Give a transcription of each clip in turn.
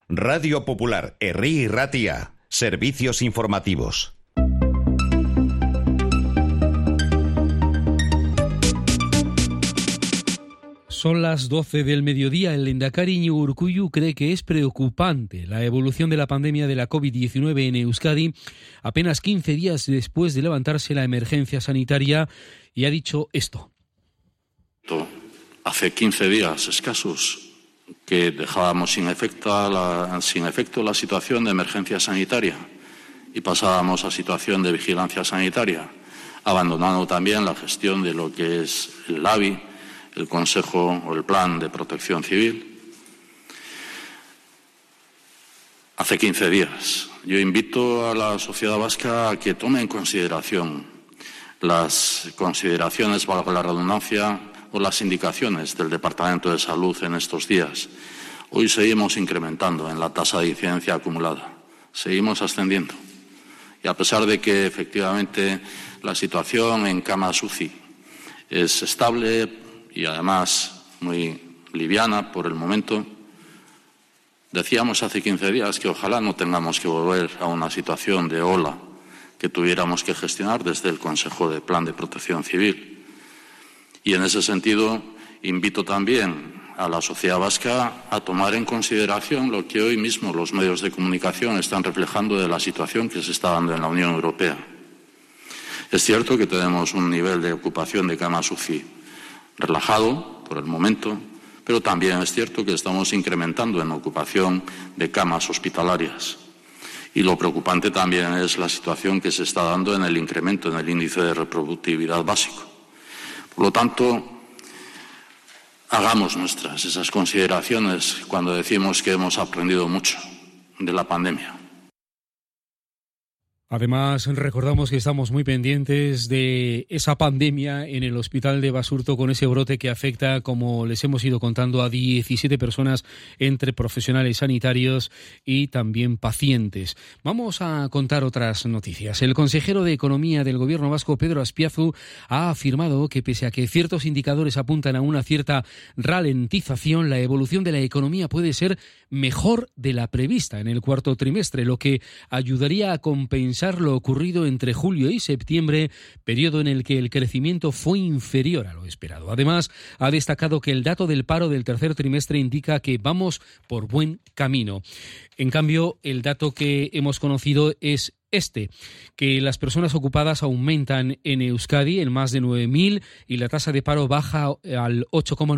Radio Popular, Herri y Ratia. Servicios informativos. Son las 12 del mediodía. El lehendakari Iñigo Urkullu cree que es preocupante la evolución de la pandemia de la COVID-19 en Euskadi apenas 15 días después de levantarse la emergencia sanitaria, y ha dicho esto. Hace 15 días escasos que dejábamos sin efecto la situación de emergencia sanitaria y pasábamos a situación de vigilancia sanitaria, abandonando también la gestión de lo que es el LABI, el Consejo o el Plan de Protección Civil. Hace 15 días. Yo invito a la sociedad vasca a que tome en consideración las consideraciones, valga la redundancia, o las indicaciones del Departamento de Salud en estos días. Hoy seguimos incrementando en la tasa de incidencia acumulada. Seguimos ascendiendo. Y a pesar de que efectivamente la situación en camas UCI es estable y además muy liviana por el momento, decíamos hace 15 días que ojalá no tengamos que volver a una situación de ola que tuviéramos que gestionar desde el Consejo de Plan de Protección Civil. Y en ese sentido invito también a la sociedad vasca a tomar en consideración lo que hoy mismo los medios de comunicación están reflejando de la situación que se está dando en la Unión Europea. Es cierto que tenemos un nivel de ocupación de camas UCI relajado por el momento, pero también es cierto que estamos incrementando en ocupación de camas hospitalarias. Y lo preocupante también es la situación que se está dando en el incremento en el índice de reproductividad básico. Por lo tanto, hagamos nuestras esas consideraciones cuando decimos que hemos aprendido mucho de la pandemia. Además, recordamos que estamos muy pendientes de esa pandemia en el hospital de Basurto, con ese brote que afecta, como les hemos ido contando, a 17 personas entre profesionales sanitarios y también pacientes. Vamos a contar otras noticias. El consejero de Economía del Gobierno vasco, Pedro Azpiazu, ha afirmado que pese a que ciertos indicadores apuntan a una cierta ralentización, la evolución de la economía puede ser mejor de la prevista en el cuarto trimestre, lo que ayudaría a compensar lo ocurrido entre julio y septiembre, periodo en el que el crecimiento fue inferior a lo esperado. Además, ha destacado que el dato del paro del tercer trimestre indica que vamos por buen camino. En cambio, el dato que hemos conocido es que las personas ocupadas aumentan en Euskadi en más de 9.000 y la tasa de paro baja al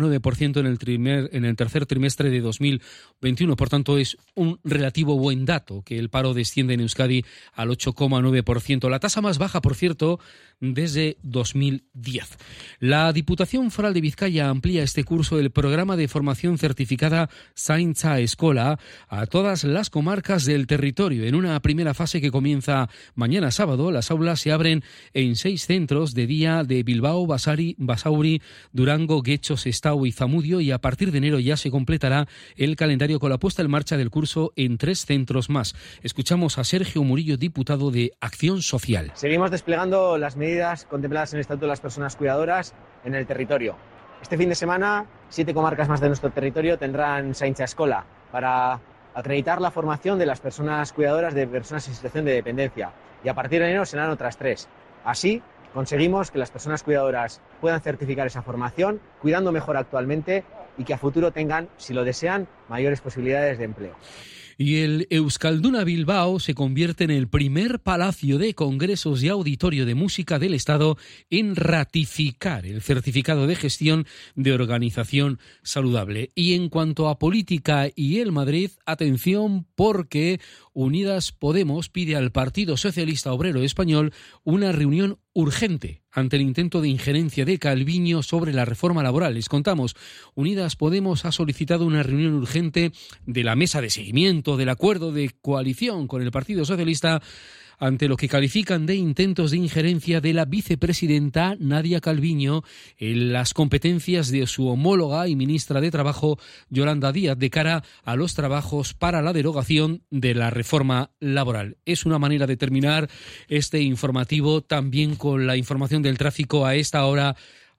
8,9% en el tercer trimestre de 2021. Por tanto, es un relativo buen dato que el paro desciende en Euskadi al 8,9%. La tasa más baja, por cierto, desde 2010. La Diputación Foral de Vizcaya amplía este curso del programa de formación certificada Zaintza Eskola a todas las comarcas del territorio. En una primera fase que comienza mañana sábado, las aulas se abren en 6 centros de día de Bilbao, Basauri, Durango, Guecho, Sestao y Zamudio, y a partir de enero ya se completará el calendario con la puesta en marcha del curso en 3 centros más. Escuchamos a Sergio Murillo, diputado de Acción Social. Seguimos desplegando las medidas contempladas en el Estatuto de las Personas Cuidadoras en el territorio. Este fin de semana, 7 comarcas más de nuestro territorio tendrán Zaintza Eskola para acreditar la formación de las personas cuidadoras de personas en situación de dependencia, y a partir de enero serán otras 3. Así conseguimos que las personas cuidadoras puedan certificar esa formación, cuidando mejor actualmente, y que a futuro tengan, si lo desean, mayores posibilidades de empleo. Y el Euskalduna Bilbao se convierte en el primer palacio de congresos y auditorio de música del Estado en ratificar el certificado de gestión de organización saludable. Y en cuanto a política y el Madrid, atención, porque Unidas Podemos pide al Partido Socialista Obrero Español una reunión urgente ante el intento de injerencia de Calviño sobre la reforma laboral. Les contamos, Unidas Podemos ha solicitado una reunión urgente de la mesa de seguimiento del acuerdo de coalición con el Partido Socialista ante lo que califican de intentos de injerencia de la vicepresidenta Nadia Calviño en las competencias de su homóloga y ministra de Trabajo, Yolanda Díaz, de cara a los trabajos para la derogación de la reforma laboral. Es una manera de terminar este informativo, también con la información del tráfico a esta hora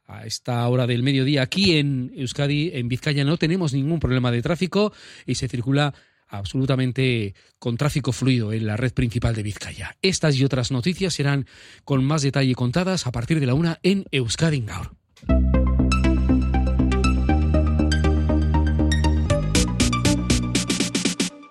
del mediodía. Aquí en Euskadi, en Vizcaya, no tenemos ningún problema de tráfico y se circula absolutamente con tráfico fluido en la red principal de Vizcaya. Estas y otras noticias serán con más detalle contadas a partir de la 1 en Euskadi Gaur.